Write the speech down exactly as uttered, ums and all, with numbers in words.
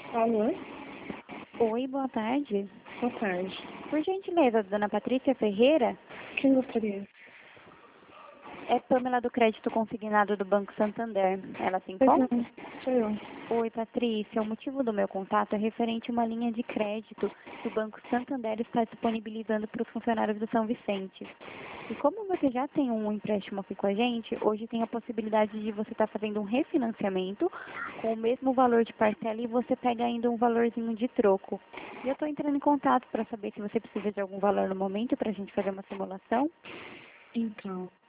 Alô? Oi, boa tarde. Boa tarde. Por gentileza, dona Patrícia Ferreira? Quem gostaria? É Pamela do Crédito Consignado do Banco Santander. Ela se Pois encontra? não, sou eu. Oi, Patrícia. O motivo do meu contato é referente a uma linha de crédito que o Banco Santander está disponibilizando para os funcionários do São Vicente. E como você já tem um empréstimo aqui com a gente, hoje tem a possibilidade de você estar fazendo um refinanciamento com o mesmo valor de parcela e você pega ainda um valorzinho de troco. E eu estou entrando em contato para saber se você precisa de algum valor no momento para a gente fazer uma simulação. Então,